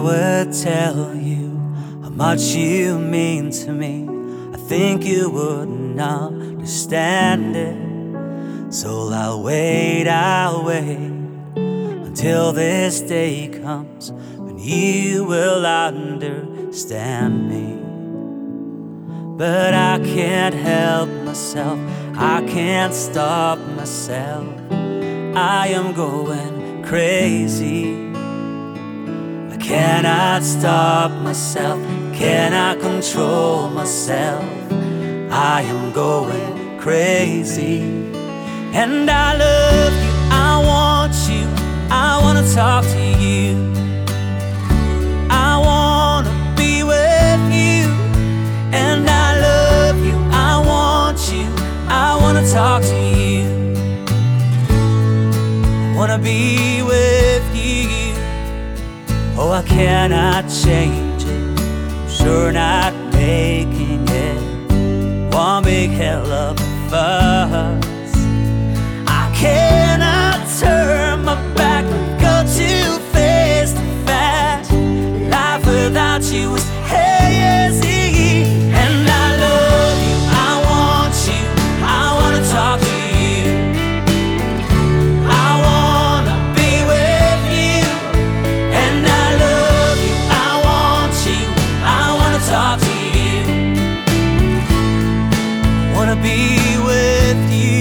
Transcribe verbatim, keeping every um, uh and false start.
would tell you how much you mean to me, I think you wouldn't understand it. So I'll wait, I'll wait until this day comes when you will understand me. But I can't help myself, I can't stop myself, I am going crazy. I cannot stop myself, cannot control myself, I am going crazy. And I love you, I want you, I wanna talk to you, I wanna be with you. And I love you, I want you, I wanna talk to you, I wanna be with you. Oh, I cannot change it, I'm sure not making it one big hell of a fuss. I cannot turn my back, go too fast and fast. Life without you is hazy. And I love you, I want you, I wanna talk to you, I wanna be with you. And I love you, I want you, I wanna talk to you, I wanna be with you.